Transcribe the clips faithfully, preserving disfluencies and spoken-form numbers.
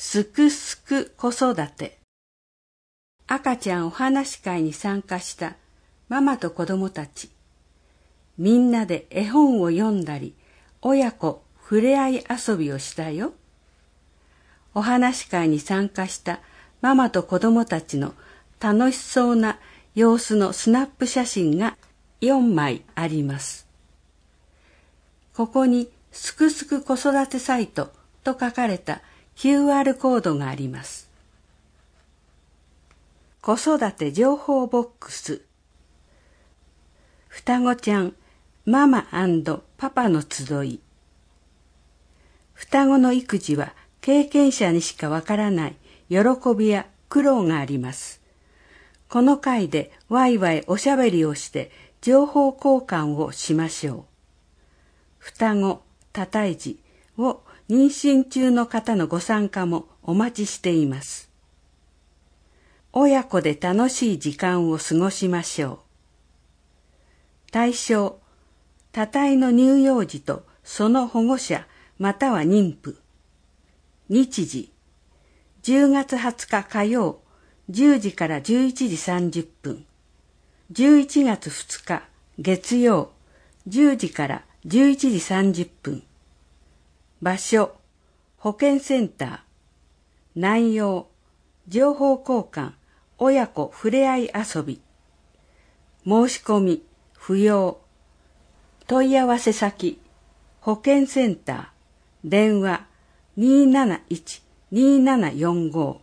すくすく子育て。赤ちゃんお話会に参加したママと子供たち。みんなで絵本を読んだり、親子ふれあい遊びをしたよ。お話会に参加したママと子供たちの楽しそうな様子のスナップ写真がよんまいあります。ここにすくすく子育てサイトと書かれた キューアール コードがあります。子育て情報ボックス。双子ちゃんママ&パパの集い。双子の育児は経験者にしかわからない喜びや苦労があります。この回でワイワイおしゃべりをして情報交換をしましょう。双子、多胎児を妊娠中の方のご参加もお待ちしています。親子で楽しい時間を過ごしましょう。対象、多胎の乳幼児とその保護者または妊婦。日時、じゅうがつはつか火曜、じゅうじからじゅういちじさんじゅっぷん。じゅういちがつふつか月曜、じゅうじからじゅういちじさんじゅっぷん。場所、保健センター。内容、情報交換、親子ふれあい遊び。申し込み、不要。問い合わせ先、保健センター。電話、にーなないち にーななよんご。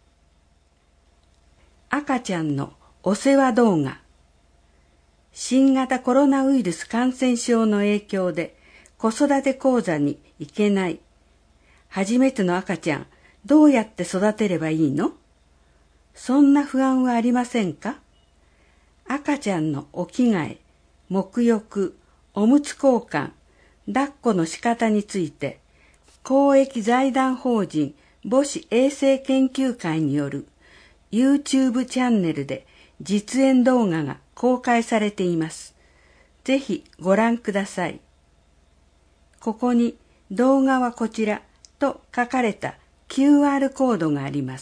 赤ちゃんのお世話動画。新型コロナウイルス感染症の影響で子育て講座に行けない。初めての赤ちゃん、どうやって育てればいいの？そんな不安はありませんか？赤ちゃんのお着替え、沐浴、おむつ交換、抱っこの仕方について、公益財団法人母子衛生研究会による YouTube チャンネルで実演動画が公開されています。ぜひご覧ください。ここに動画はこちらと書かれた キューアール コードがあります。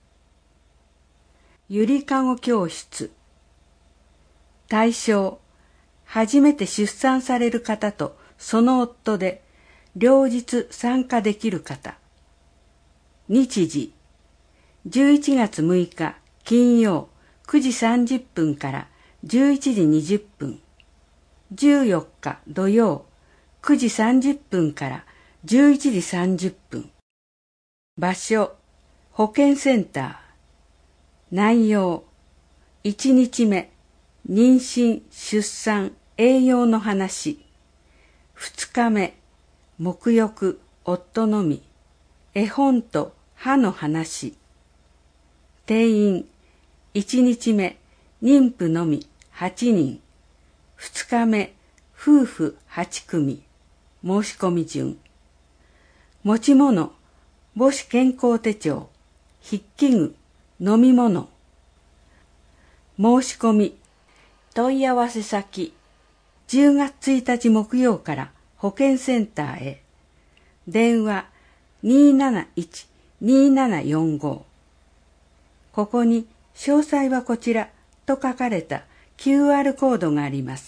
ゆりかご教室。対象、初めて出産される方とその夫で両日参加できる方。日時、じゅういちがつむいか金曜くじさんじゅっぷんからじゅういちじにじゅっぷん。じゅうよっか土曜くじさんじゅっぷんからじゅういちじさんじゅっぷん。場所、保健センター。内容、いちにちめ、妊娠、出産、栄養の話。ふつかめ、沐浴、夫のみ。絵本と歯の話。定員、いちにちめ、妊婦のみはちにん。ふつかめ、夫婦はちくみ。申し込み順。持ち物、母子健康手帳、筆記具、飲み物。申し込み、問い合わせ先、じゅうがつついたち木曜から保健センターへ。電話、にーなないち にーななよんご。ここに詳細はこちらと書かれた キューアール コードがあります。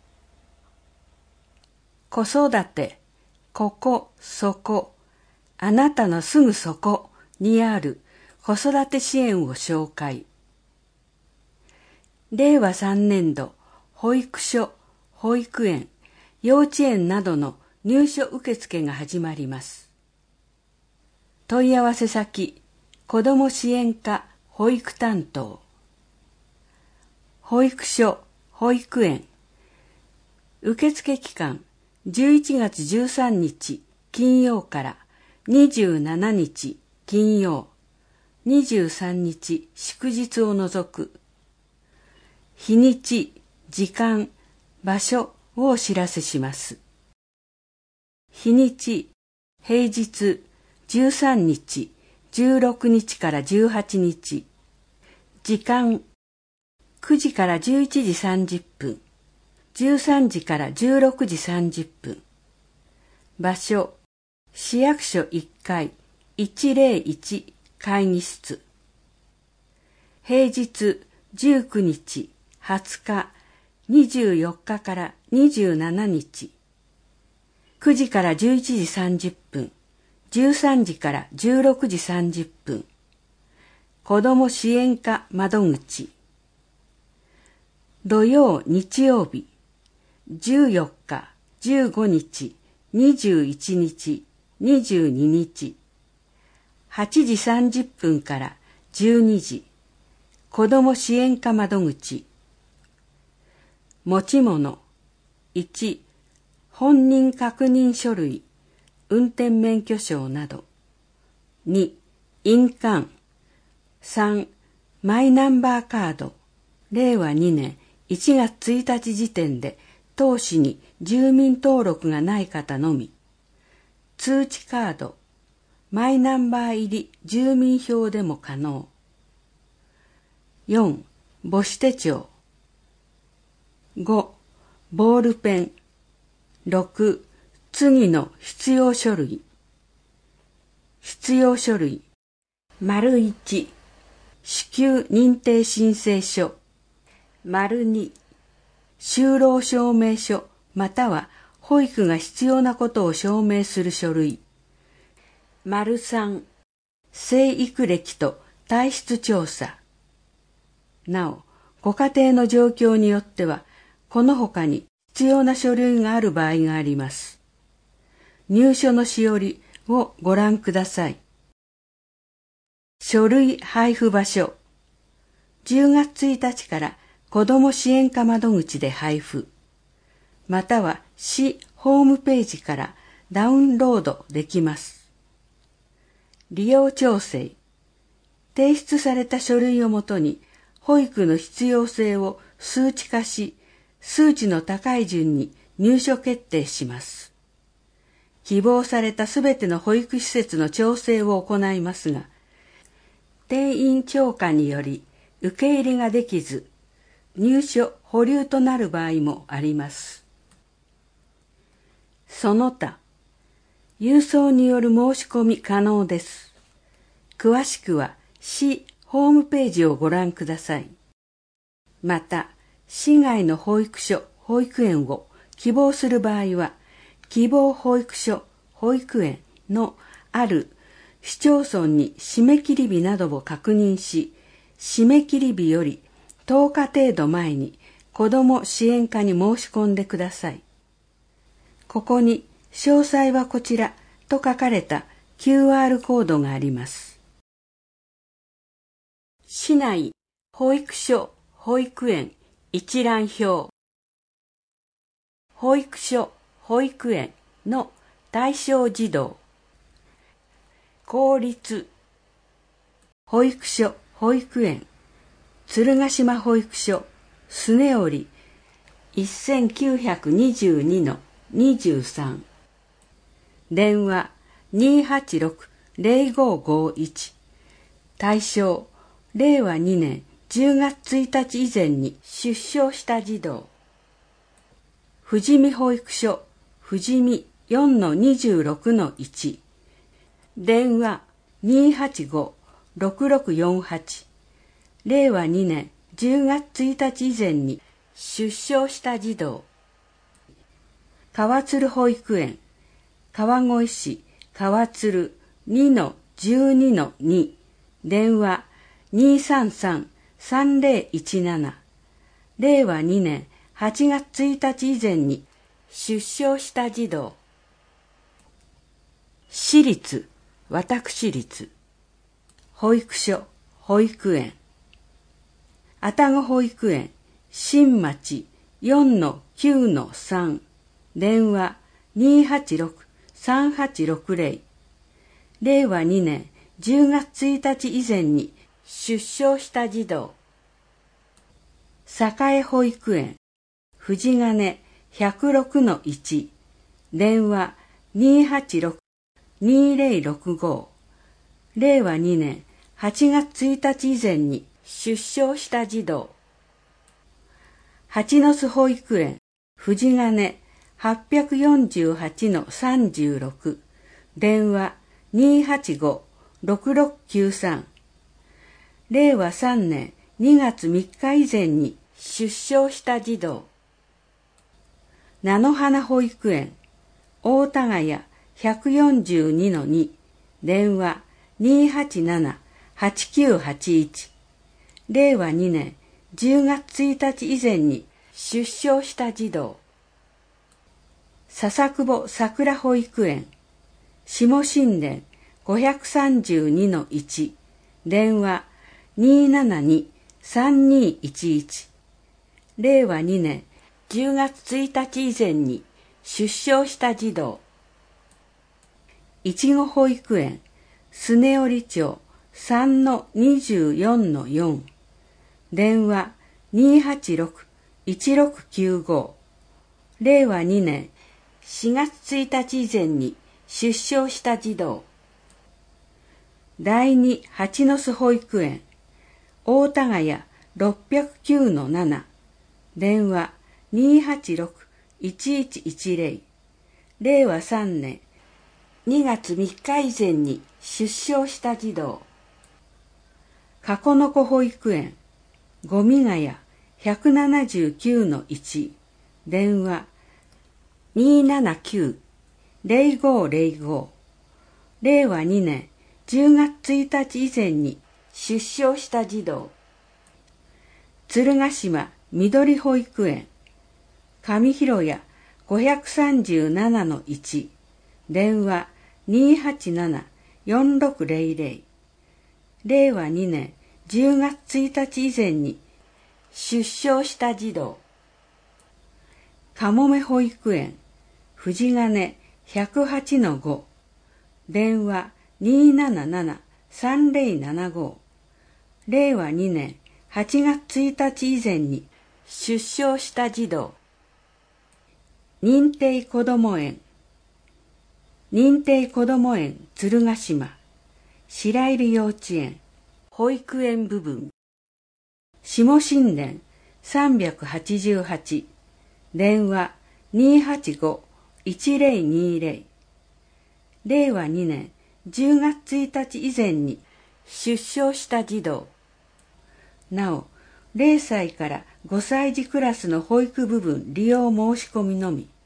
子育て、ここ、そこ、あなたのすぐそこにある子育て支援を紹介。れいわさんねんど、保育所、保育園、幼稚園などの入所受付が始まります。問い合わせ先、子ども支援課保育担当。保育所、保育園。受付期間、じゅういちがつじゅうさんにち金曜からにじゅうしちにち金曜、にじゅうさんにち祝日を除く。日にち、時間、場所をお知らせします。日にち、平日、じゅうさんにち、じゅうろくにちからじゅうはちにち。時間、くじからじゅういちじさんじゅっぷん。じゅうさんじからじゅうろくじさんじゅっぷん。場所、市役所いっかい、 いちまるいち会議室。平日じゅうくにち、はつか、にじゅうよっかからにじゅうしちにち。くじからじゅういちじさんじゅっぷん、じゅうさんじからじゅうろくじさんじゅっぷん。子ども支援課窓口。土曜、日曜日、じゅうよっか、じゅうごにち、にじゅういちにち、にじゅうににち。はちじさんじゅっぷんからじゅうにじ。子ども支援課窓口。持ち物。いち、本人確認書類、運転免許証など。に、印鑑。さん、マイナンバーカード。れいわにねんいちがつついたち時点で当市に住民登録がない方のみ。通知カード。マイナンバー入り住民票でも可能。よん、母子手帳。ご、ボールペン。ろく、次の必要書類。必要書類。丸いち、支給認定申請書。丸に、就労証明書または保育が必要なことを証明する書類。丸さん、生育歴と体質調査。なお、ご家庭の状況によっては、この他に必要な書類がある場合があります。入所のしおりをご覧ください。書類配布場所。じゅうがつついたちから子ども支援課窓口で配布。または市ホームページからダウンロードできます。利用調整。提出された書類をもとに保育の必要性を数値化し、数値の高い順に入所決定します。希望されたすべての保育施設の調整を行いますが、定員超過により受け入れができず、入所保留となる場合もあります。その他、郵送による申し込み可能です。詳しくは市ホームページをご覧ください。また、市外の保育所、保育園を希望する場合は、希望保育所、保育園のある市町村に締め切り日などを確認し、締め切り日よりとおか程度前に子ども支援課に申し込んでください。ここに詳細はこちらと書かれた キューアール コードがあります。市内保育所、保育園一覧表。保育所、保育園の対象児童。公立保育所、保育園鶴ヶ島保育所スネオリせんきゅうひゃくにじゅうにのにじゅうさん。電話 にーはちろく ぜろごごいち。対象れいわにねんじゅうがつついたち以前に出生した児童。富士見保育所富士見 よんのにじゅうろくのいち。電話 にーはちご ろくろくよんはち。れいわにねんじゅうがつついたち以前に出生した児童。川鶴保育園川越市川鶴 にのじゅうにのに。電話 にーさんさん さんぜろいちなな。れいわにねんはちがつついたち以前に出生した児童。私立、私立、保育所、保育園、愛宕保育園、新町 よんのきゅうのさん。電話 にーはちろく さんはちろくぜろ。れいわにねんじゅうがつついたち以前に出生した児童。栄保育園藤金 ひゃくろくのいち。電話 にーはちろく にーぜろろくご。れいわにねんはちがつついたち以前に出生した児童。蜂の巣保育園藤金 はっぴゃくよんじゅうはちのさんじゅうろく。電話 にーはちごろくろくきゅうさん。れいわさんねんにがつみっか以前に出生した児童。菜の花保育園、大田ヶ谷 ひゃくよんじゅうにのに、電話 にーはちなな はちきゅうはちいち。れいわにねんじゅうがつついたち以前に出生した児童。笹久保桜保育園、下新田 ごひゃくさんじゅうにのいち、電話 にーななに さんにーいちいち。れいわにねんじゅうがつついたち以前に出生した児童。いちご保育園、スネオリ町 さんのにじゅうよんのよん、電話 にーはちろく いちろくきゅうご。れいわにねんしがつついたち以前に出生した児童。だいに蜂の巣保育園、大田ヶ谷 ろっぴゃくきゅうのなな、電話 にーはちろく いちいちいちぜろ。れいわさんねんにがつみっか以前に出生した児童。かこのこ保育園、五味ヶ谷 ひゃくななじゅうきゅうのいち、電話 にーななきゅう ぜろごぜろご。れいわにねんじゅうがつついたち以前に出生した児童。鶴ヶ島緑保育園、上広谷 ごひゃくさんじゅうななのいち、電話 にーはちなな よんろくぜろぜろ。れいわにねんじゅうがつついたち以前に出生した児童。かもめ保育園、藤金 ひゃくはちのご、電話 にーなななな さんぜろななご。れいわにねんはちがつついたち以前に出生した児童。認定こども園、認定こども園鶴ヶ島、白入幼稚園、保育園部分、下新田 さんびゃくはちじゅうはち、電話 にーはちご いちぜろにぜろ。れいわにねんじゅうがつついたち以前に出生した児童。なお、れいさいからごさい児クラスの保育部分利用申し込みのみ。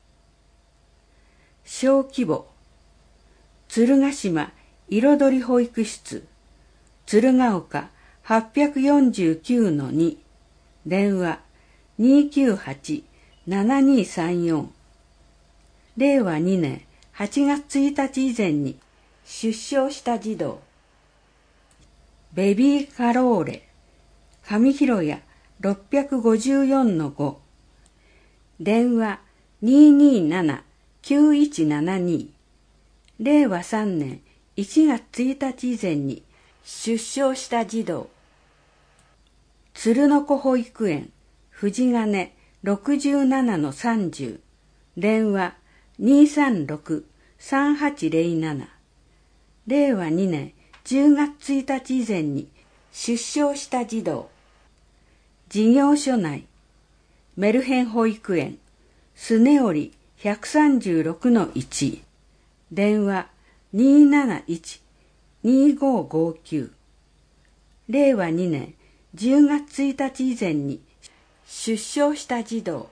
小規模、鶴ヶ島彩り保育室、鶴岡 はっぴゃくよんじゅうきゅうのに、電話 にーきゅうはち ななにーさんよん。れいわにねんはちがつついたち以前に出生した児童。ベビーカローレ、上広谷 ろっぴゃくごじゅうよんのご、電話 にーにーなな きゅういちななに。れいわさんねんいちがつついたち以前に出生した児童。鶴の子保育園、藤金 ろくじゅうななのさんじゅう、電話 にーさんろく さんはちぜろなな。れいわにねんじゅうがつついたち以前に出生した児童。事業所内、メルヘン保育園、スネオリ ひゃくさんじゅうろくのいち、電話 にーなないち にーごごきゅう。れいわにねんじゅうがつついたち以前に出生した児童。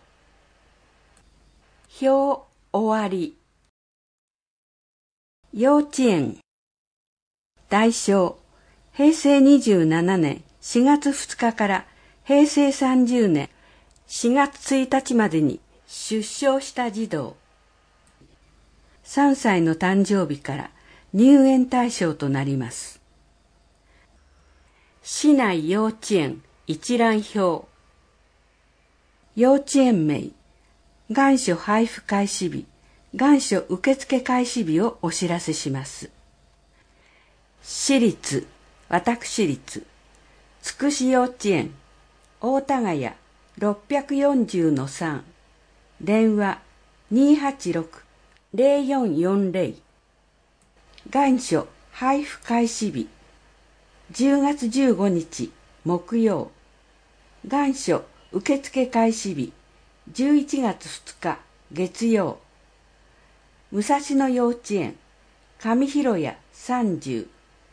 表終わり。幼稚園。代償、へいせいにじゅうななねんしがつふつかからへいせいさんじゅうねんしがつついたちまでに出生した児童。さんさいの誕生日から入園対象となります。市内幼稚園一覧表。幼稚園名、願書配布開始日、願書受付開始日をお知らせします。私立、私立、つくし幼稚園、大田ヶ谷 ろっぴゃくよんじゅうのさん、電話 にーはちろく ぜろよんよんぜろ。願書配布開始日、じゅうがつじゅうごにち木曜。願書受付開始日、じゅういちがつふつか月曜。武蔵野幼稚園、上広谷さんじゅう、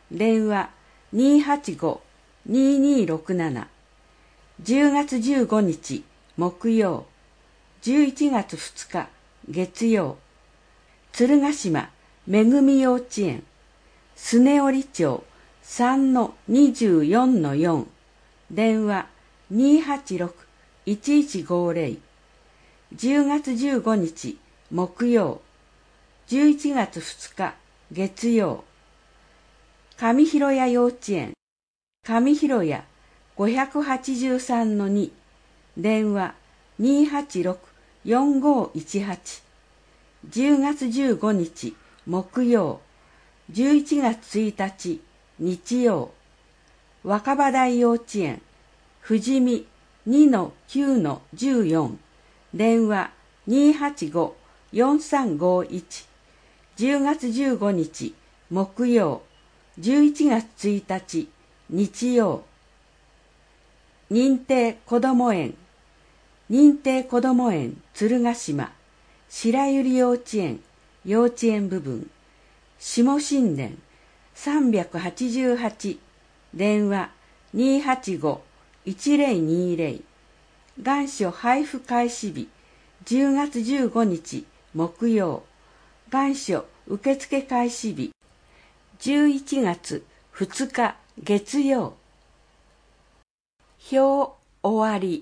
電話 にーはちごーにーにーろくなな。じゅうがつじゅうごにち木曜、じゅういちがつふつか月曜、鶴ヶ島めぐみ幼稚園、スネオリ町 さんのにじゅうよんのよん、電話 にーはちろくいちいちごぜろ。じゅうがつじゅうごにち木曜、じゅういちがつふつか月曜、上広谷幼稚園、上広谷 ごはちさんのに、電話 にーはちろくよんごいちはち。じゅうがつじゅうごにち木曜、じゅういちがつついたち日曜、若葉台幼稚園、富士見 にのきゅうのじゅうよん、電話 にーはちごーよんさんごいち。じゅうがつじゅうごにち木曜、じゅういちがつついたち日曜、認定こども園、認定こども園鶴ヶ島白百合幼稚園幼稚園部分、下新田さんびゃくはちじゅうはち、電話 にーはちごーいちぜろにぜろ。願書配布開始日じゅうがつじゅうごにち木曜、願書受付開始日じゅういちがつふつか月曜。表終わり。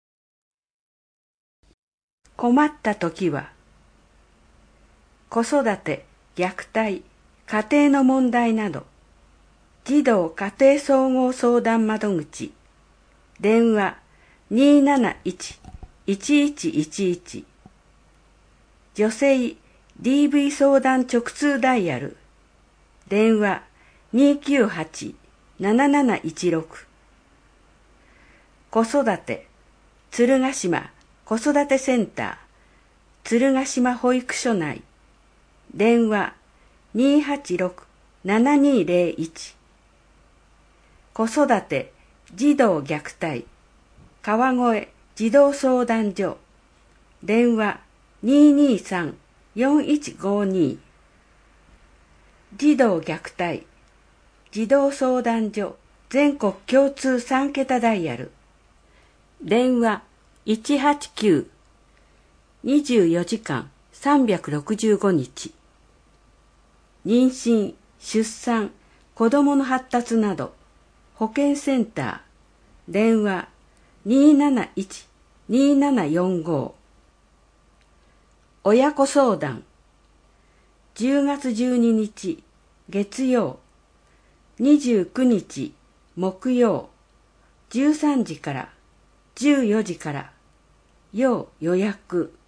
困ったときは、子育て、虐待、家庭の問題など、児童家庭総合相談窓口、電話 にーなないちいちいちいちいち。女性 ディーブイ 相談直通ダイヤル、電話 にーきゅうはちなななないちろく。子育て、鶴ヶ島子育てセンター、鶴ヶ島保育所内、電話 にーはちろくななにーぜろいち。子育て、児童虐待、川越児童相談所、電話 にーにーさんよんいちごに。児童虐待、児童相談所全国共通さんけたダイヤル、電話いちはちきゅう、にじゅうよじかんさんびゃくろくじゅうごにち。妊娠、出産、子どもの発達など保健センター、電話 にーなないちにーななよんご。親子相談、じゅうがつじゅうににち月曜、にじゅうくにち木曜、じゅうさんじからじゅうよじから、要予約。